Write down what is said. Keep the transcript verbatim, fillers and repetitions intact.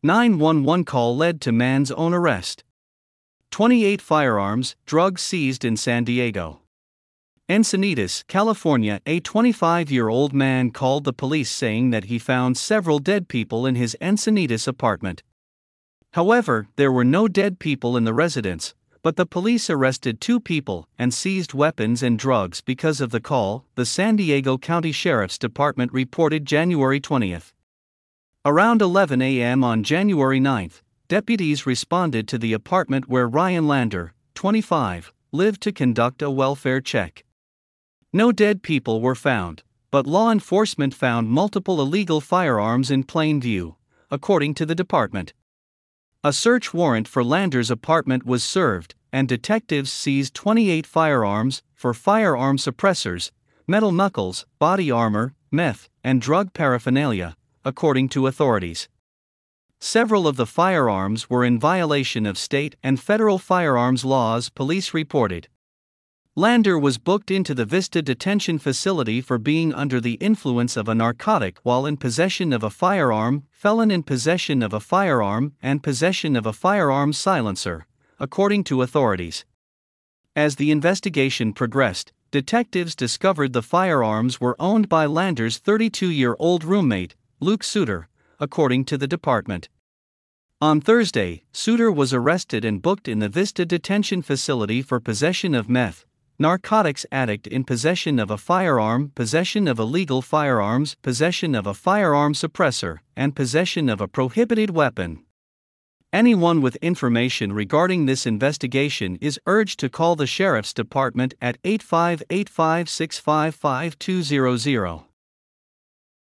nine one one call led to man's own arrest. twenty-eight firearms, drugs seized in San Diego. Encinitas, California. A twenty-five-year-old man called the police saying that he found several dead people in his Encinitas apartment. However, there were no dead people in the residence, but the police arrested two people and seized weapons and drugs because of the call, the San Diego County Sheriff's Department reported January twentieth. Around eleven a m on January ninth, deputies responded to the apartment where Ryan Lander, twenty-five, lived to conduct a welfare check. No dead people were found, but law enforcement found multiple illegal firearms in plain view, according to the department. A search warrant for Lander's apartment was served, and detectives seized twenty-eight firearms for firearm suppressors, metal knuckles, body armor, meth, and drug paraphernalia, according to authorities. Several of the firearms were in violation of state and federal firearms laws, police reported. Lander was booked into the Vista Detention Facility for being under the influence of a narcotic while in possession of a firearm, felon in possession of a firearm, and possession of a firearm silencer, according to authorities. As the investigation progressed, detectives discovered the firearms were owned by Lander's thirty-two-year-old roommate, Luke Suter, according to the department. On Thursday, Suter was arrested and booked in the Vista Detention Facility for possession of meth, narcotics addict in possession of a firearm, possession of illegal firearms, possession of a firearm suppressor, and possession of a prohibited weapon. Anyone with information regarding this investigation is urged to call the Sheriff's Department at eight five eight five, six five five, two zero zero.